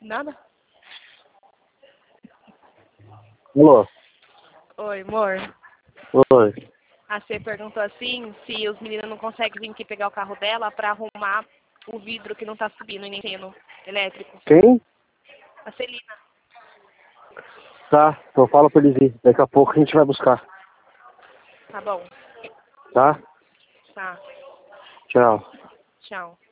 Nada? Alô? Oi, amor. Oi. A C perguntou assim se os meninos não conseguem vir aqui pegar o carro dela pra arrumar o vidro que não tá subindo em ensino elétrico. Quem? A Celina. Tá, então fala pra eles ir. Daqui a pouco a gente vai buscar. Tá bom. Tá? Tá. Tchau. Tchau.